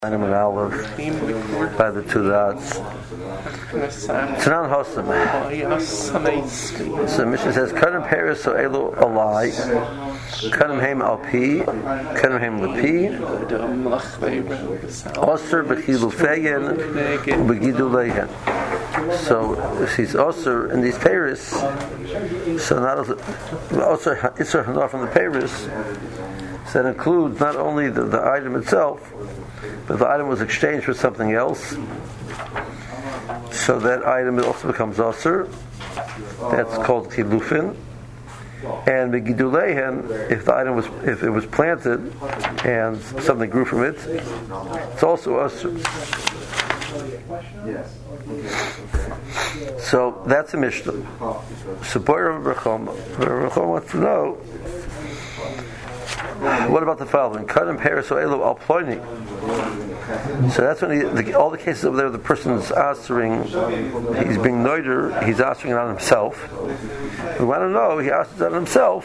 Animal and Aleph by the two dots. Tanan Hossam. So Mishnah says, Kadam Paris so Elu Alai, Kadam Haim Alpi, Kadam Haim Lapi, Osir Bechilu Feyen, Begidu Lehen. So he's Osir in these Paris, so not Osir Isser Hanor from the Paris, so that includes not only the item itself, but the item was exchanged for something else, so that item also becomes Osir. That's called Chilufin. And Begidulehen, if it was planted and something grew from it, it's also Osir. So that's a Mishnah. So Boy Rabbi Rechom wants to know, what about the following? Kadam Paris or Elu al Ploini. So that's when all the cases over there, the person is answering, he's being noider, he's answering it on himself. We want to know, he answers it on himself,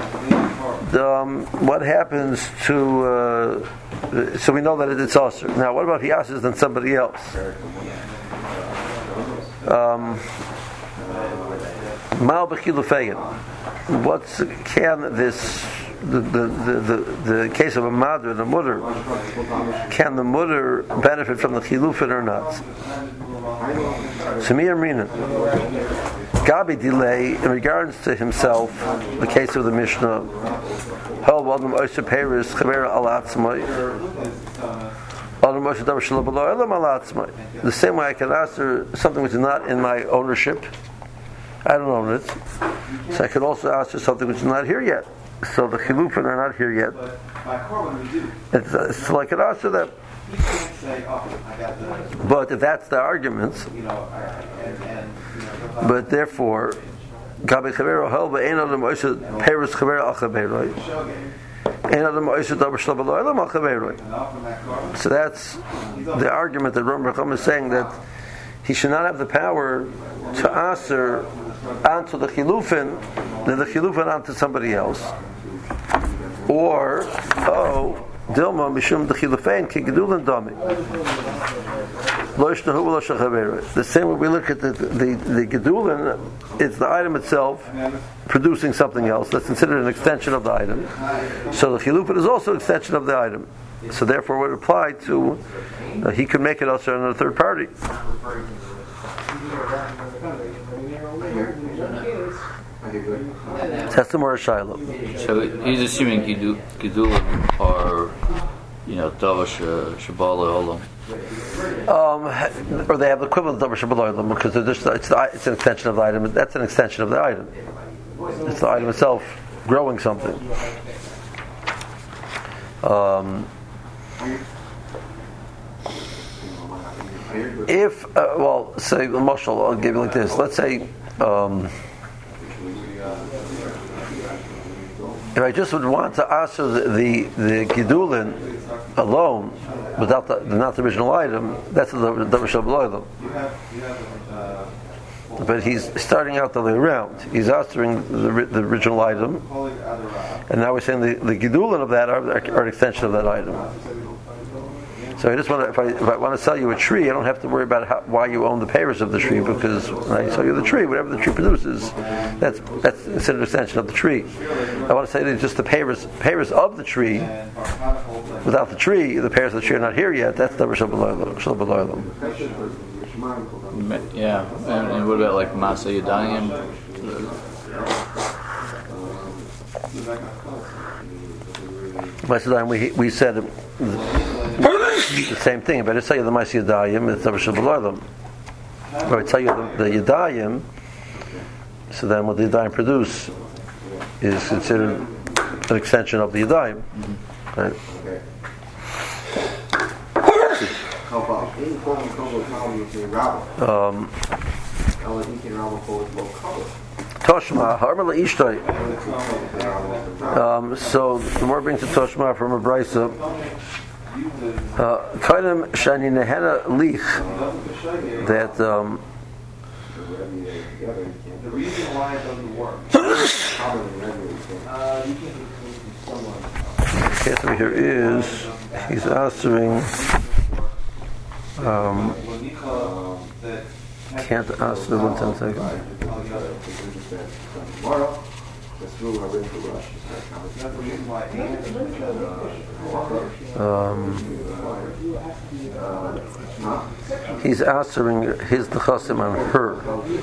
what happens to, so we know that it's also. Now, what about he answers on somebody else? Mal b'chilu feyin. Can this, the case of a mother and a mutter, can the mutter benefit from the chilufin or not? Semi Amrinan. Gabi delay in regards to himself, the case of the Mishnah. The same way I can answer something which is not in my ownership. I don't own it. So I can also answer something which is not here yet. So the chilufin are not here yet. So I can answer them. But if that's the argument, but therefore, so that's the argument that Ram Recham is saying, that he should not have the power to answer onto the chilufin, then the chilufin onto somebody else. Or, Dilma Mishum the Chilufein Kigdulin Dami. The same way we look at the Gedulin, it's the item itself producing something else. That's considered an extension of the item. So the Chilufin is also an extension of the item. So therefore would apply to, he could make it also on a third party. That's the more Shiloh. So he's assuming Gedulim are, Davash Shabala Olam. Or they have the equivalent of Davash Shabala Olam, because it's an extension of the item. That's an extension of the item. It's the item itself growing something. If say Moshel, I'll give you like this. Let's say if I just would want to answer the Gidulin alone, without not the original item, that's the Davash Shabala. But he's starting out the way around. He's answering the original item, and now we're saying the Gidulin of that are an extension of that item. So I just want to, if I want to sell you a tree, I don't have to worry about why you own the payers of the tree, because when I sell you the tree, whatever the tree produces, that's considered an extension of the tree. I want to say that just the payers of the tree. Without the tree, the payers of the tree are not here yet. That's the Shabbalaylam. Yeah, and what about like Masa Yadayim? Masa Yadayim, we said the same thing, but I tell you the Ma'aseh Yadayim, it's Davash Shabbalaylam. Or I tell you the Yadayim, so then what the Yadayim produce is considered an extension of the Yadayim. Right? Toshma, Harmala Ishtay. So the more brings to Toshma from a Brisa. Kaidem Shani Nehena Lich, that the reason why it doesn't work. The case over here is he's answering Can't ask the 1 second. He's answering his nechasim on her.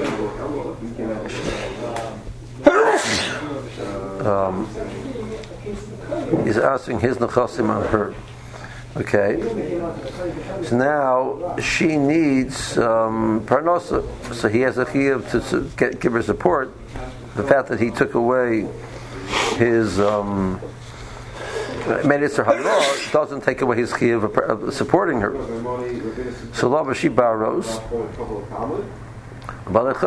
He's asking his nechasim on her. Okay. So now she needs parnasa. So he has a chiyuv to give her support. The fact that he took away his Meditzer Hara doesn't take away his chiyuv of supporting her. So lava she borrows. So the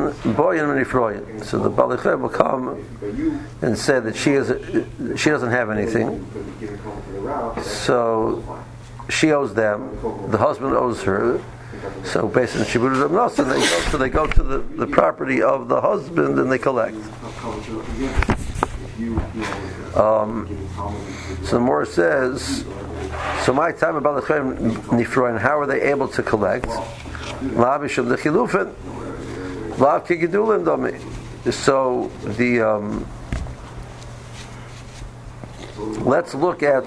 Balechayv will come and say that she doesn't have anything. So she owes them. The husband owes her. So based on Shibud Ramnas, they go to the property of the husband and they collect. So the Morah says, so my time about the Nifroin, how are they able to collect? So let's look at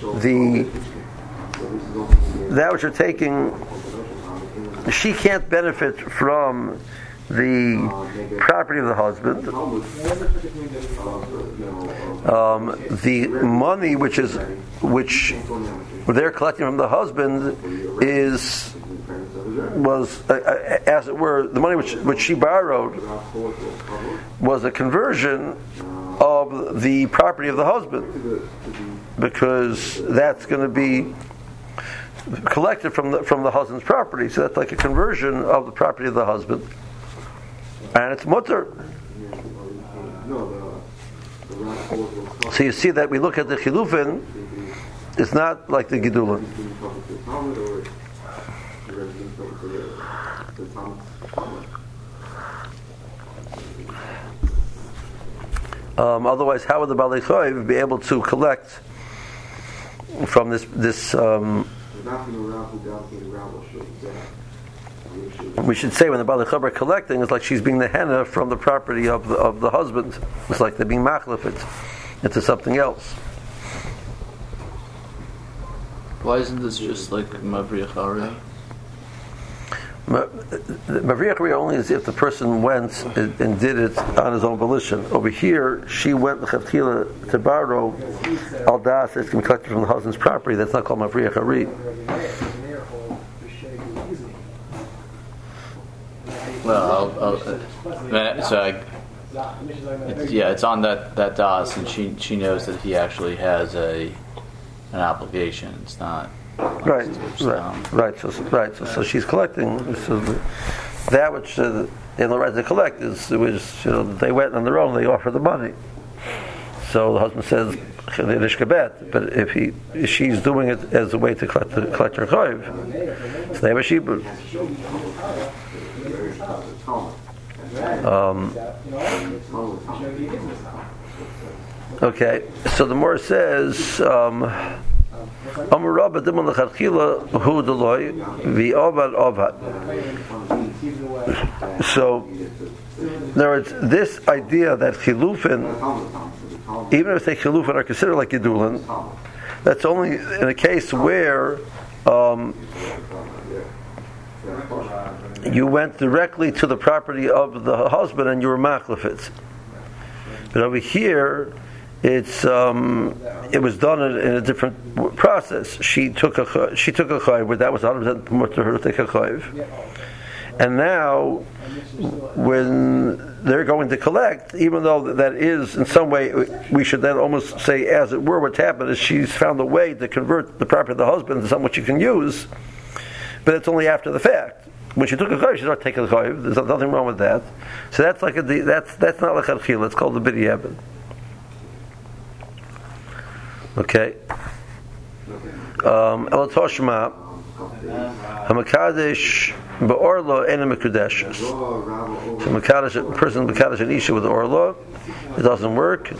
that which you're taking. She can't benefit from the property of the husband. The money which they're collecting from the husband was as it were, the money which she borrowed was a conversion of the property of the husband, because that's going to be collected from the husband's property. So that's like a conversion of the property of the husband, and it's mutter. So you see that we look at the chilufin, it's not like the gidulin. Otherwise, how would the Balei Chayv be able to collect from this? We should say when the Balei Chayv are collecting, it's like she's being the henna from the property of the husband. It's like they're being machlefet into something else. Why isn't this just like Mavriach Ari? Mavriach Ari only is if the person went and did it on his own volition. Over here, she went l'chatchila to borrow al das that's going to be collected from the husband's property. That's not called Mavriach Ari. It's on that das, and she knows that he actually has an obligation. It's not right. So she's collecting. So that which they have the right to collect is they went on their own. They offer the money. So the husband says but if she's doing it as a way to collect her chayv, so they have a shibud. Okay, so the Morah says, so in other words, this idea that chilufin, even if they chilufin are considered like gedulin, that's only in a case where you went directly to the property of the husband and you were machlefet. But over here, it was done in a different process. She took a chayv, where that was 100% more to her to take a chayv. And now, when they're going to collect, even though that is in some way, we should then almost say, as it were, what's happened is she's found a way to convert the property of the husband to something which you can use, but it's only after the fact. When she took a chayv, she's not taking a chayv. There's nothing wrong with that. So that's like that's not like a chil. It's called the b'diavad. Okay. El Toshma Hamakadesh be'orlo ena mekudeshes. So mekadesh, a person mekadesh an isha with orlo, it doesn't work.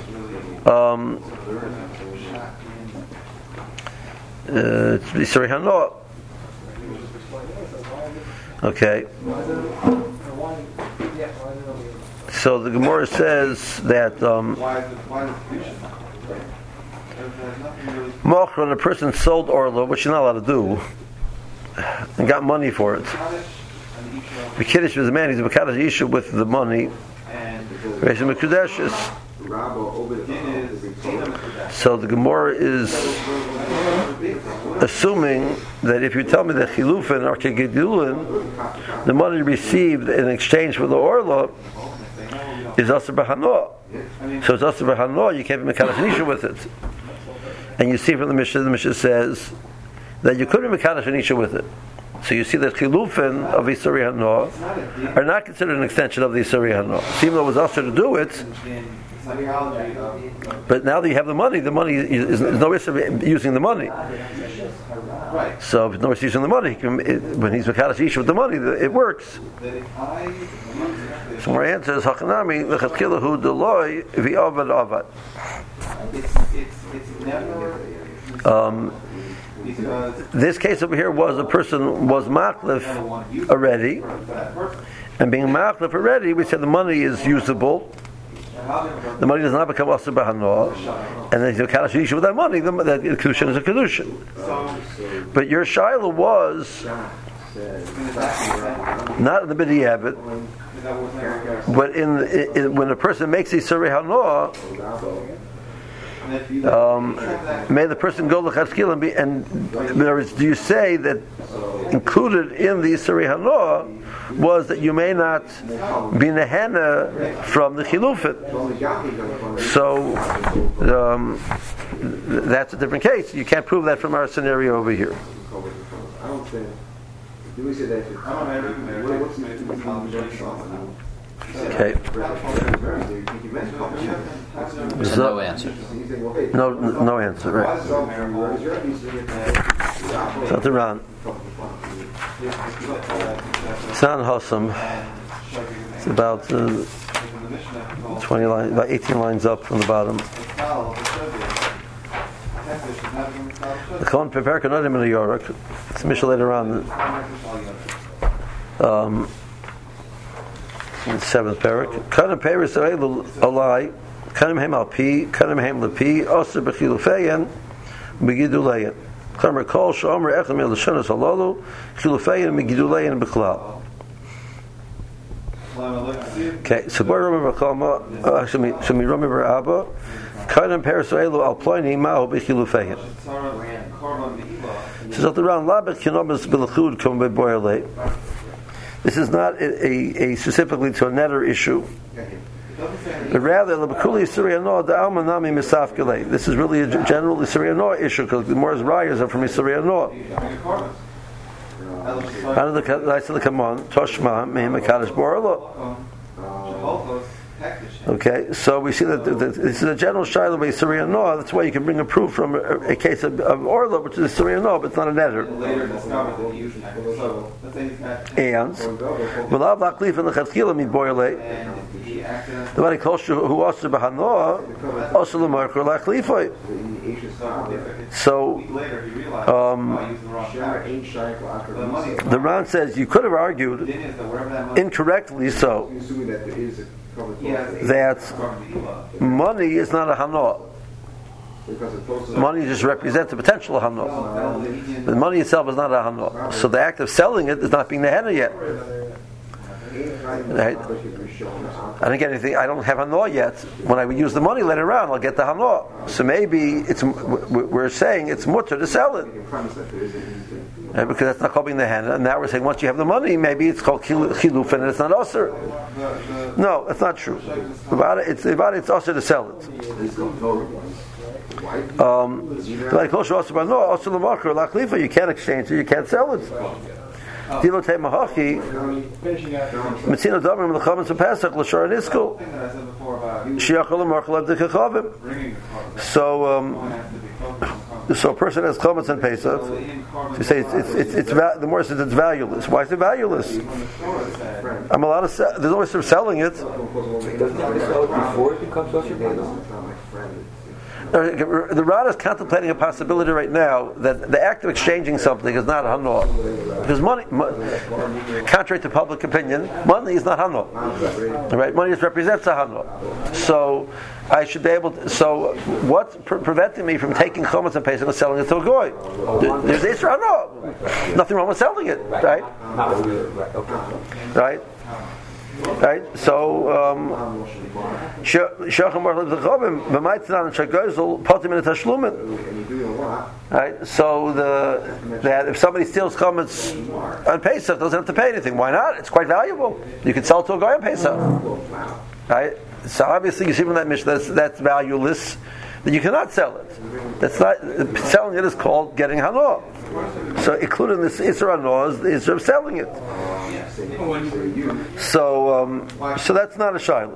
It's Yisrei Hano. Okay. So the Gemara says that when a person sold orla, which you're not allowed to do, and got money for it. The kiddush was a man, he's a mekadosh isha with the money. So the Gemara is assuming that if you tell me that chilufin or kegidulin, the money received in exchange for the orla is asur b'hanoah. So it's asur b'hanoah, you can't be mekadosh isha with it. And you see from the Mishnah says that you couldn't be mekadosh isha with it. So you see that chilufin of Isuri Hanoah are not considered an extension of the Isuri Hanoah. So even though it was also to do it, but now that you have the money is no risk of using the money. So if no risk using the money, when he's mekadosh isha with the money, it works. So my answer is Hakanami lechatchilahu deloi v'avad avad. This case over here was a person was machlif already, and being machlif already, we said the money is usable. The money does not become asur b'hanoah, and then he's mekadosh isha with that money. That kedushin is a kedushin. But your shaila was not in the b'di'evit, but in when a person makes Isuri Hanoah. May the person go l'chadchil and in other words, do you say that included in the Isuri Hanoah was that you may not be nehena from the chilufin? So that's a different case. You can't prove that from our scenario over here. Okay. No answer. No answer. Right. So to run. San Hossam. It's about 20 lines, about 18 lines up from the bottom. The Chon Peper Kanodim in the York. It's Mishnah later on. In the 7th parak. Kanim Peres Alai, Kanim Hem Alpi, Kanim Hem Lepi, Osir Bechilufeyan, Megidulayan. Kamer Kol Shomer Echem El Shonas Halalu, Chilufeyan Megidulayan Bechlal. Okay, so where remember Chama? So me remember Abba. Kanim Peres Al Ploini Mao Bechilufeyan. So at the round Labet Kinomas Belachud come by Boyale. This is not a specifically to a netter issue, but rather this is really a general Isuri Hanoah issue because the more rayas are from Isuri Hanoah. Okay, so we see that this is a general shayla by Isuri Hanoah. That's why you can bring a proof from a case of orla, which is Isuri Hanoah, but it's not a netter. And without lachlif and lechatchila mi boile, the body calls who asur b'hanoah asur l'marker lachlifoi. So the Ran says you could have argued incorrectly so that money is not a hanoah. Money just represents the potential of hanoah. The money itself is not a hanoah. So the act of selling it is not being the henna yet. Right? I didn't get anything. I don't have hanoah yet. When I use the money later on, I'll get the hanoah. So maybe we're saying it's mutter to sell it. Right? Because that's not called being the henna. And now we're saying once you have the money, maybe it's called chiluf and it's not osir. No, that's not true. It's osir to sell it. You can't exchange it, you can't sell it. So a person has chametz and Pesach. You say it's the more says it's valueless. Why is it valueless? I'm allowed to sell. There's no way of selling it. Doesn't it sell it before it becomes kosher? The Rad is contemplating a possibility right now that the act of exchanging something is not hano, because money, contrary to public opinion, money is not hano. Right? Money just represents a hano. So I should be able to. So what's preventing me from taking chometz and pesach and selling it to a goy? There's Isra hano. Nothing wrong with selling it, right? Right. Right, so right, so that if somebody steals chametz on Pesach, doesn't have to pay anything. Why not? It's quite valuable. You can sell it to a guy on Pesach, right? So obviously, you see from that Mishnah that's valueless. That you cannot sell it. That's not selling it is called getting hano. So including this isra hano is the isra of selling it. So that's not a shayla.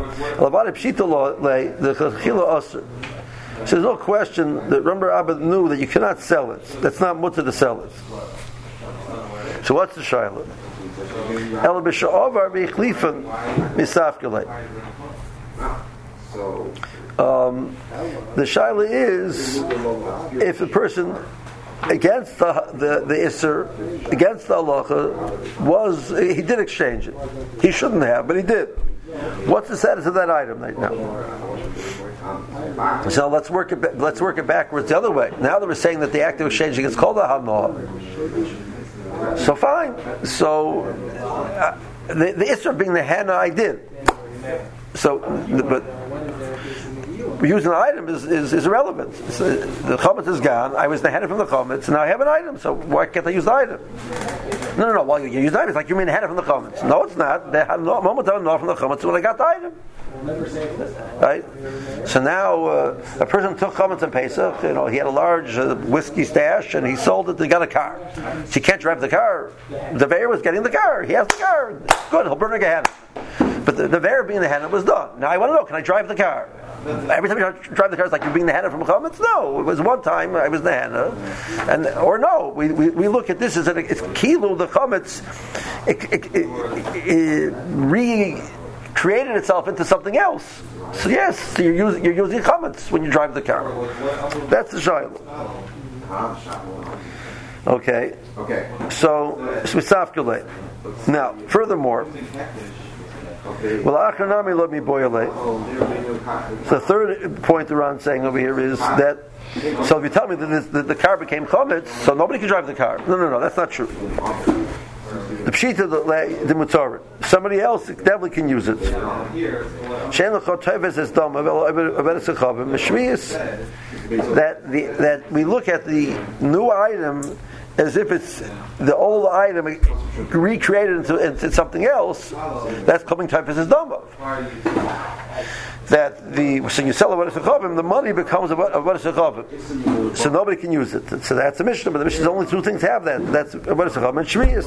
So there's no question that remember Abba knew that you cannot sell it. That's not mutter to sell it. So what's the shayla? El b'sha'avar b'ichlifan misafkelei. The shaila is if the person against the Isser, against the halacha, he did exchange it. He shouldn't have, but he did. What's the status of that item right now? So let's work it backwards the other way. Now that we're saying that the act of exchanging is called a hana, so fine. So the Isser being the hana, I did. So, but using an item is irrelevant. The chometz is gone. I was the header from the chometz, and now I have an item. So why can't I use the item? No. Well, you use the item. It's like you mean the header from the chometz. No, it's not. They had no moment of no from the chometz when I got the item. Right. So now a person took chometz and Pesach. He had a large whiskey stash, and he sold it. He got a car. So he can't drive the car. The Veir was getting the car. He has the car. Good. He'll burn a Gehenna. But the Veir being the Henna was done. Now I want to know, can I drive the car? Every time you drive the car, it's like you're being the Henna from Chametz? No, it was one time I was the Henna. Or no, we look at this as it's Kilu, the Chametz, it recreated itself into something else. So yes, so you're using Chametz when you drive the car. That's the Shayla. Okay. So, Smisafkele. Now, furthermore, well, the third point the Ran saying over here is that so if you tell me that the car became chometz, so nobody can drive the car. No, that's not true. The pshita the mutar, somebody else definitely can use it. That we look at the new item as if it's the old item recreated into something else. That's coming type as his dama. That when you sell a Vodasachavim, the money becomes a Vodasachavim. So nobody can use it. So that's a Mishnah, but the Mishnah's only two things have that. That's a Vodasachavim and Shmiyas.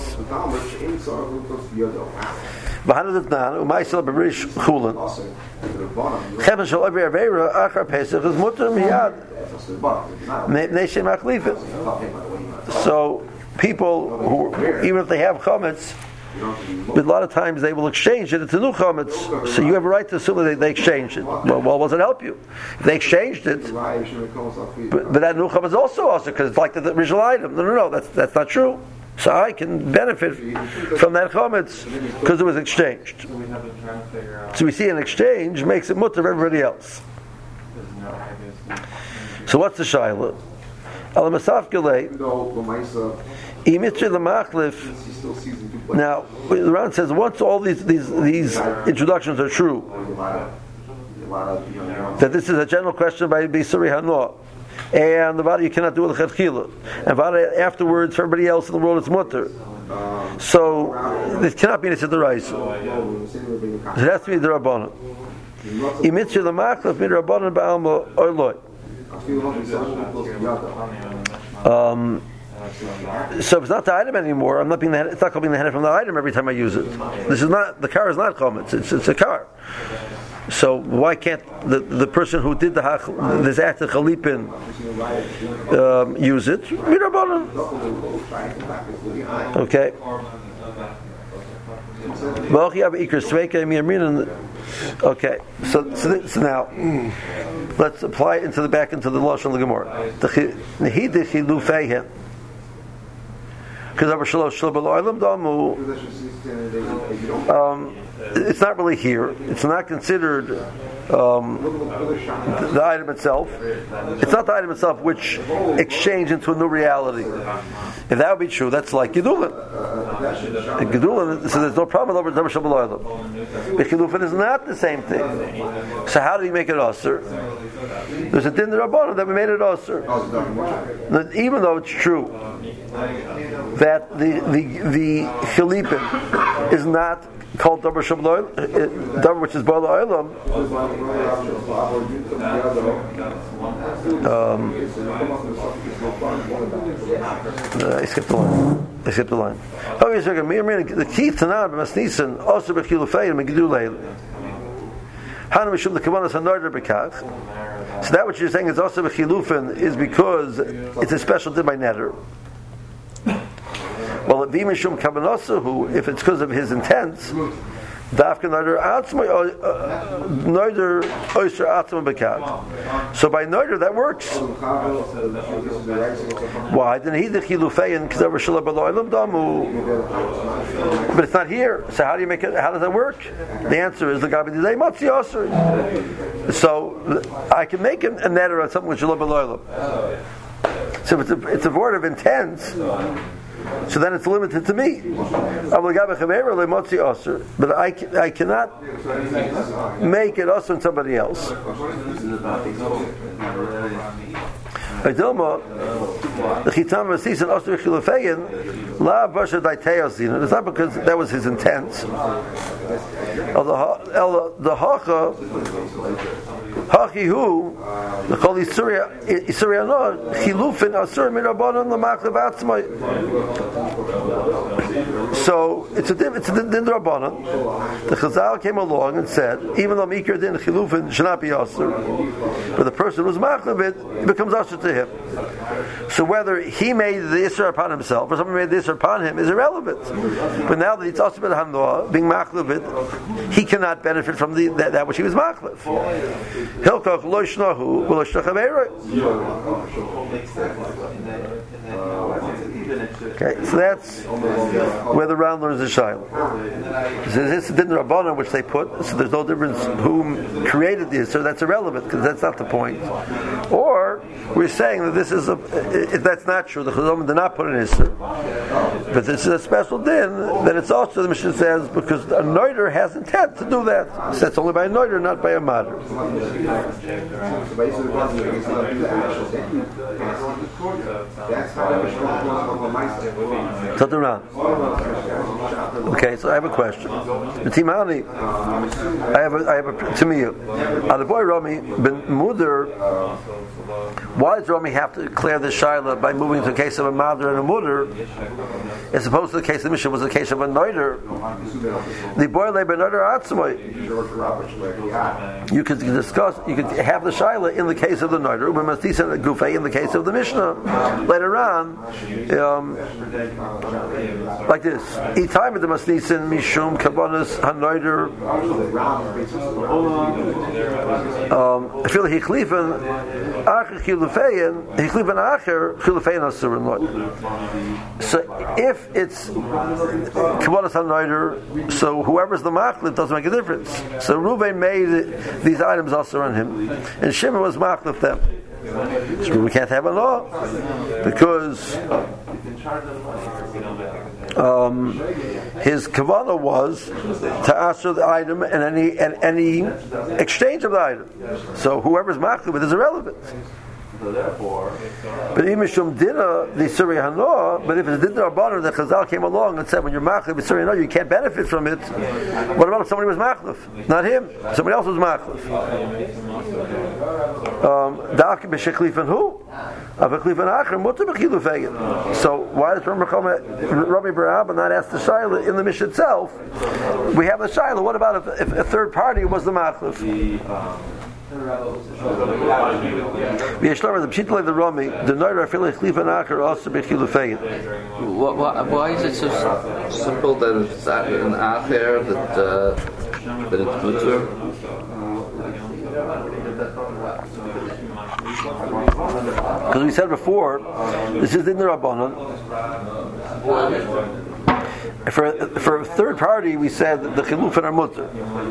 So people who, even if they have chametz, but a lot of times they will exchange it into new chametz. So you have a right to assume that they exchanged it. Well, does it help you? If they exchanged it, but that new chametz is also because it's like the original item. No, that's not true. So I can benefit from that chametz because it was exchanged. So we see an exchange makes it mutter of everybody else. So what's the shayla? Now, the Ran says once all these introductions are true, that this is a general question by Bisuri Hano, and the Vada you cannot do it l'chadchila, and Vada afterwards for everybody else in the world it's mutter. So this cannot be the Raisa. It has to be the Rabbanan. Imitzri l'machlef mid Rabbanan ba'alma or loy. So if it's not the item anymore, it's not called being the head from the item every time I use it. The car is not chometz, it's a car. So why can't the person who did this act of chalipin use it? Okay. Okay, so now let's apply it back into the Lashon of the Gemara. It's not really here. It's not considered the item itself. It's not the item itself which exchanged into a new reality. If that would be true, that's like Gedulin. And Gedulin, so there's no problem over Davar Shabbat Olam. But Gedulin is not the same thing. So how did he make it Osir? There's a din Rabbanan that we made it Osir. Even though it's true that the Chilipin is not called Davar Shabbat Olam, Davar which is Bala Olam. I skipped the line. The key to now Masnisan also b'chilufayim and Gedulei. Hanu mishum the kavanas hanoder b'kach. So that what you're saying is also b'chilufin is because it's a special din by neder. Well, if mishum kavanasahu, if it's because of his intents, dafka noider atzmai noider oyster atzmai bekat. So by noider that works. Why? Then he the chilufein k'davar shalom b'lo'elam damu. But it's not here. So how do you make it? How does that work? The answer is the gabi didei matzi osir. So I can make a neder on something with shalom b'lo'elam. So it's a word of intent. So then it's limited to me. But I cannot make it also on somebody else. It's not because that was his intent. The Hachihu, the Chol Yisuriya no, Chilufin Asur Mirabanan L'Machlev Atzmai. So it's a din Rabbanan. The Chazal came along and said, even though Mikra din Chilufin should not be Asur, but the person who's Machlev it becomes Asur to him. So whether he made the Isra upon himself or somebody made the Isra upon him is irrelevant. But now that it's Asur ben Hamnoah, being Machlev it, he cannot benefit from that which he was Machlev. Hilkach lo shnahu v'lo shnachavera. Okay, so that's where the round learns the shayla. This is the Rabbanan which they put, so there's no difference whom created the Isser. That's irrelevant because that's not the point. Or we're saying that this is if that's not true, the Chazal did not put an Isser, but this is a special din. Then it's also the Mishnah says because a noider has intent to do that. So that's only by a noider, not by a matter. Okay, so I have a question. Timani, I have a to me. The boy Rami ben Muder. Why does Rami have to declare the shaila by moving to a case of a mother and a mutter, as opposed to the case of the Mishnah was a case of a noider? The boy ben noider atzmai. You could discuss. You could have the shaila in the case of the noider, but mastisa gufay in the case of the Mishnah. Later on, like this. Each time with the masnisin mishum kavanas hanoider. I feel he chlifan acher chilufein he chlifan acher chilufein asurin lo. So if it's kavanas hanoider, so whoever's the machlif doesn't make a difference. So Reuven made these items also on him, and Shimon was machlif them. So we can't have a law because his kavanah was to answer the item and any exchange of the item. So whoever's machlif with is irrelevant. But imishum dina the Surya Hanoah, but if it's dina Rabbanan, the Chazal came along and said when you're machlif with Surya Hanoah you can't benefit from it. What about if somebody was machlif? Not him. Somebody else was machlif. Da'akim b'shechlifan hu, av'chlifan acher mutar b'chilufein. So why does Rami Barabba not ask the shaila in the Mishnah itself? We have the shaila. What about if a third party was the machlif? Why is it so simple that it's an acher that But it's mutter. Because we said before, this is in the Rabbanon. For a third party, we said that the chilufin are mutter.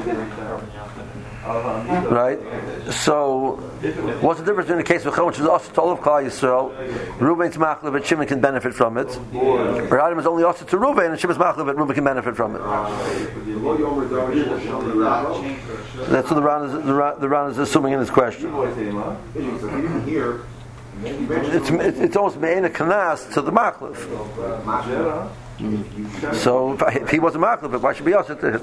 Right? So, what's the difference in the case of Chol, which is also to all of Klal Yisrael? Reuben's machlev, and Shimon can benefit from it. Or Adam is only also to Reuben, and Shimon's machlev, and Reuben can benefit from it. That's what the Ran is assuming in his question. It's almost me'ena kanas to the machlev. So if he wasn't machlev, why should be also to him?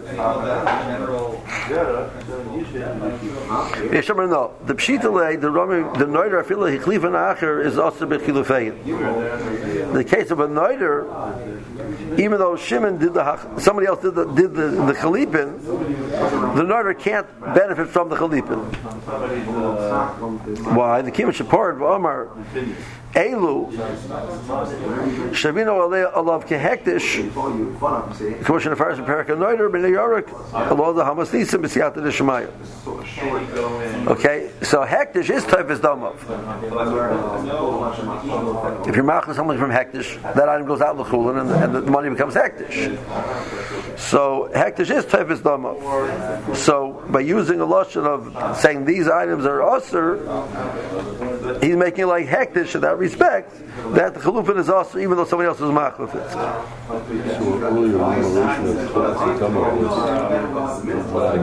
No, the pshitale, the noider afilu hichlifan acher is also bechilufein. The case of a noider, even though Shimon did somebody else did the chalipin, the noider can't benefit from the chalipin. Why? The Kimmel Shapard Omar Elu Shavino Alav Kehektish Commission of Fires and Perika Noider B'nei Yorik Allah the Hamas Nisim B'siyata D'Shemaya. Okay, so Hektish is Tevis Damov. If you're machling someone from Hektish, that item goes out l'chulin and the money becomes Hektish. So Hektish is Tevis Damov. So by using a lotion of saying these items are usher, he's making like Hektish in that respect, that the Chalufin is usher even though somebody else is machluf it. So earlier on the relation of Tzitama was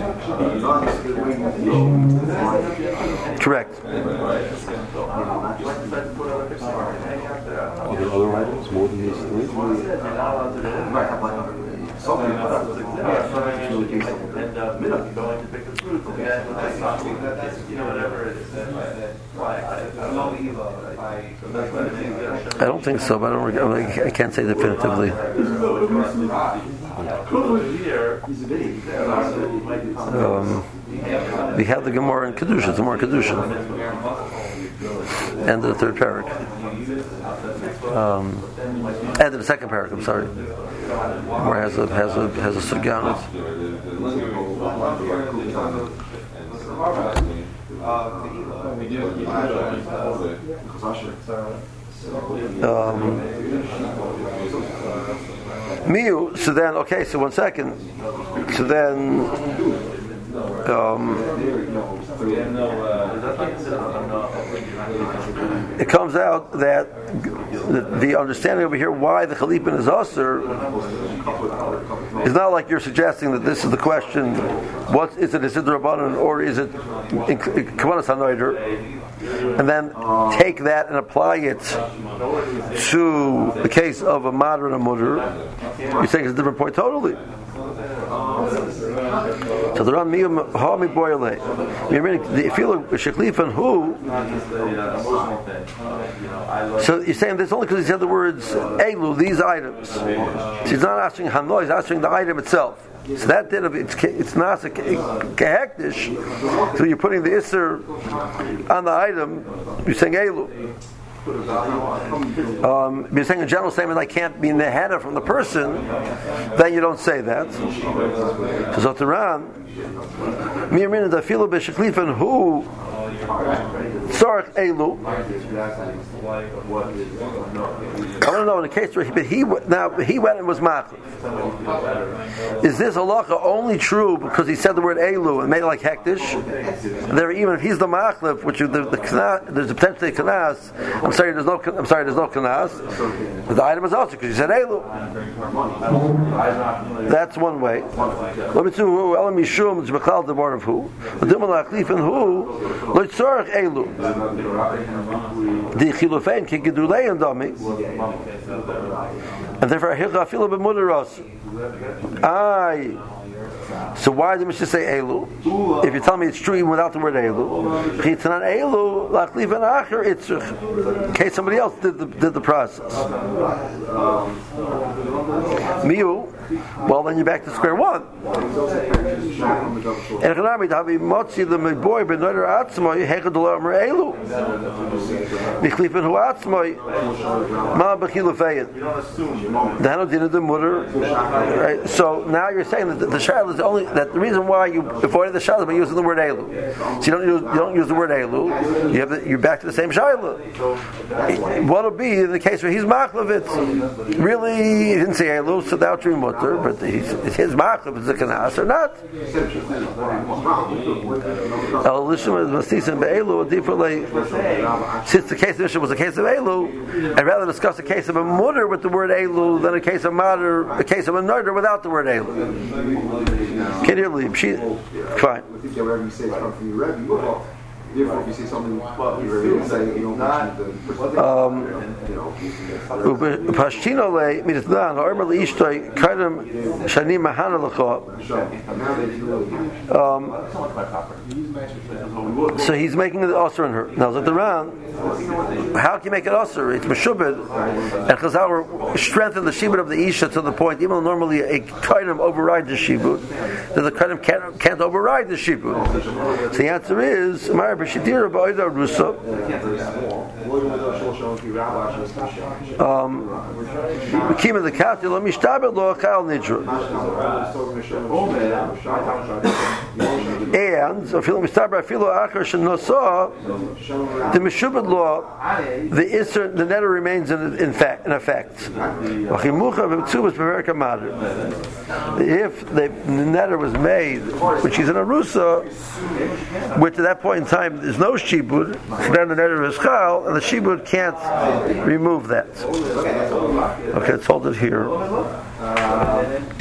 exhausted. Correct. Are there other items more than these three? I don't think so, but I can't say definitively. We have the Gemara in Kedusha, the Gemara Kedusha, and the third parak, and the second parak. I'm sorry, where has a sugya on Miu. So then, okay. So 1 second. So then. It comes out that the understanding over here why the Chalipin is usher is not like you're suggesting that this is the question. What is it? Is it Rabbanan or is it Kavanas HaNoider? And then take that and apply it to the case of a moderate and mutter. You're saying it's a different point totally. So the Ran Miyum Hami Boyle. The feel Shechlifan who. So you're saying this only because he said the words Elu, these items. So he's not answering Hanoi, he's answering the item itself. So that did it's not a kehektish. So you're putting the isser on the item. You're saying Elu. You're saying a general statement I can't be in the header from the person, then you don't say that. So Zotaran, Mirmin the Filu B'Shechlifan who Sarach Elu. I don't know in the case where he went and was machlev. Is this halacha only true because he said the word Elu and made it like hektish? There, even if he's the machlev, which there's a potentially kanas. I'm sorry, there's no kanas. But the item is also because he said Elu. That's one way. Let me see who Elam Yishum is Bechal the word of who. The Dimal Achlif and who Lo Tzorach Elu. The Chilufein can Gedulei and Dami. And therefore Hilcha Afilu B'Mudaros. So why did the Mishnah say Elu? If you tell me it's true even without the word Elu, Chitanan Elu Lachliv and Acher Itzrich. In case somebody else did the process. Miu. Well, then you're back to square one. And Chanami Davi Motzi the boy Benoder Atzmoi Hechadul Amr Elu. Bichlifin Hu Atzmoi Ma Bechila Feyed. Dano Dina the Mutter. Right? So now you're saying that the child is only that the reason why you avoided the child is by using the word Elu. So you don't use the word Elu. You're back to the same Shaila. What'll be in the case where he's Machlavit? Really, he didn't say Elu, so that's your mutter, but his Machlavit is a Kanas or not? Since the case of Mishnah was a case of Elu, I'd rather discuss a case of a mutter with the word Elu than a case of matter, a case of a nurder without the word Elu. Can you leave? Fine. Therefore, if you say something you're saying you don't mention the Pashtino le mitnan or merli ishtay kadam shani mahana lecha. So he's making it usher in her. Now, the Ran, how can you make it usher? It's meshubed, and Chazal strengthened the shibud of the isha to the point, even though normally a kadam overrides the shibud, that the kadam can't override the shibud. So the answer is Shidira ba'ida rusa. Kima the kati lo mishtabed lo akal nidra. And so filo mishtabed filo achar shenosa the mishubed law the iser the netter remains in effect. If the netter was made, which is in a rusa, which at that point in time there's no shibud, so then the netter is chal, and the shibud can't remove that. Okay, let's hold it here.